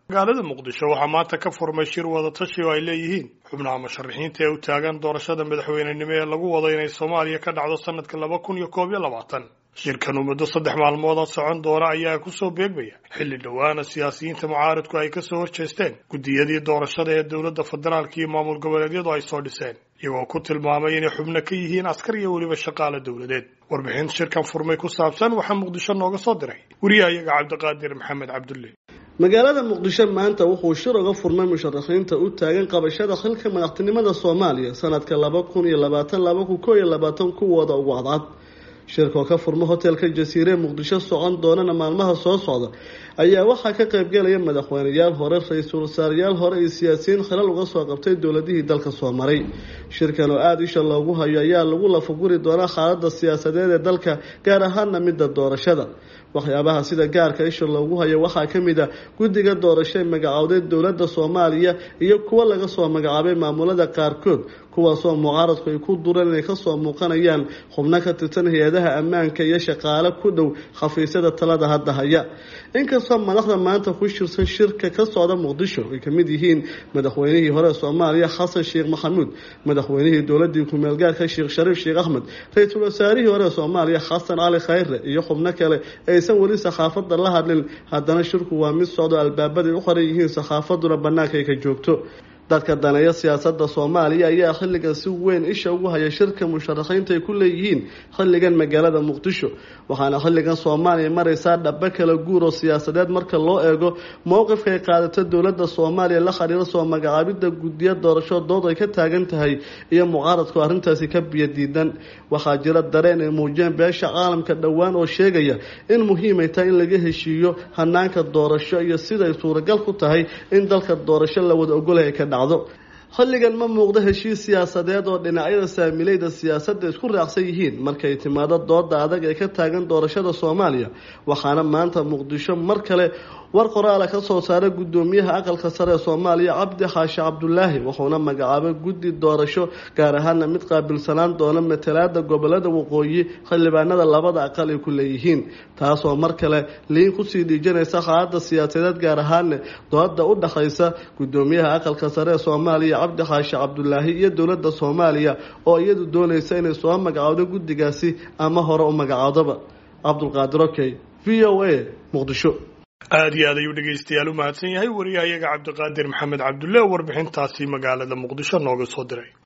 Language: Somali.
magaalada muqdisho waxaa maanta ka furmay shir wada tashi oo ay leeyihiin xubnaha musharaxiinta ee u taagan doorashada madaxweynenimo ee lagu wado inay Soomaaliya ka dhacdo sanadka 2021 shirkan muddo 3 maalmood socon doona ayaa ku soo beegmaya xilli dhawaana siyaasiyiinta mucaaradku ay ka soo horjeesteen gudiyadii doorashada ee dawladda federaalka iyo maamul goboleedyadu ay soo dhiseen iyagoo ku tilmaamay inay xubno ka yihiin askar iyo waliba shaqaale dawladeed warbixin shirkan furmay ku saabsan waxa muqdisho nooga soo diray wariyaha Cabdiqaadir Maxamed Cabdulle magaalada muqdisho maanta wuxuu shir uga furmay musharaxiinta u taagan qabashada xilka madaxtinimada Soomaaliya sanadka 2020-2021 kuwooda ugu cadcad shirka ka furmo hotelka Jasiire Muqdisho socon doonana maalmaha soo socda ayaa waxa ka qayb galaya madaxweynayaal hore ra'iisul wasaarayaal hore iyo siyaasiyiin xilal uga soo qabtay dawladihii dalka soo maray shirkan oo aad isha loogu hayo ayaa lagu lafaguri doonaa xaaladda siyaasadeed ee dalka gaar ahaan midda doorashada waxyaabaha sida gaarka isha loogu hayo waxaa ka mid ah guddiga doorasho magacawday dawladda Soomaaliya iyo kuwa laga soo magacaabay maamulada qaarkood kuwaasoo mucaaradku ay ku dureen inay ka soo muuqanayaan xubno ka tirsan hay'adaha ammaanka iyo shaqaale ku dhow xafiisyada talada hadda haya inkastoo madaxda maanta ku shirsan shirka ka socda Muqdisho ay ka mid yihiin madaxweynihii hore Soomaaliya Xasan Sheekh Maxamuud madaxweynihii dawladda ku meel gaarka Sheekh Shariif Sheekh Ahmed ra'iisul wasaarihii hore Soomaaliya Xasan Ali Khayre iyo xubno kale aysan wali saxaafadda la hadlin haddana shirku waa mid socdo albaabada u qoran yihiin saxaafaduna banaanka ay ka joogto dadka daneeya siyaasadda Soomaaliya ayaa xilligan si weyn isha ugu haya shirka musharaxiinta ay ku leeyihiin xilligan magaalada Muqdisho waxaana xilligan Soomaaliya maraysaa dhab kala guur oo siyaasadeed marka loo eego mowqifka ay qaadato dawladda Soomaaliya la xiriira soo magacaabida guddiyo doorasho dood ay ka taagan tahay iyo mucaaradku arrintaasi ka biyadiidan waxaa jira dareen ay muujiyeen beesha caalamka dhawaan oo sheegaya in muhiim ay tahay in laga heshiiyo hanaanka doorasho iyo sida ay suuragal ku tahay in dalka doorasho la wada ogolahay ka xilligan ma muuqdo heshiis siyaasadeed oo dhinacyada saamilayda siyaasadda isku raacsan yihiin markay timaado dooda adag ee ka taagan doorashada Soomaaliya waxaana maanta Muqdisho mar kale war qoraal ka soo saaray gudoomiyaha aqalka sare ee Soomaaliya Cabdi Xaashi Cabdullaahi wuxuuna magacaabay guddi doorasho gaar ahaan mid qaabilsanaan doona matalaada gobolada waqooyi xildhibaanada labada aqal ay ku leeyihiin taasoo mar kale liin ku sii dhijanaysa xaaladda siyaasadeed gaar ahaan dooda u dhaxaysa gudoomiyaha aqalka sare ee Soomaaliya Cabdi Xaashi Cabdullaahi iyo dawladda Soomaaliya oo iyadu doonaysa inay soo magacaawdo guddigaasi ama hore u magacaawdaba Cabdulqaadir Okay VOA Muqdisho aad iyo aad ayuu dhageystayaal u mahadsan yahay wariyaha Cabdiqaadir Maxamed Cabdulle warbixintaasi magaalada Muqdisho nooga soo diray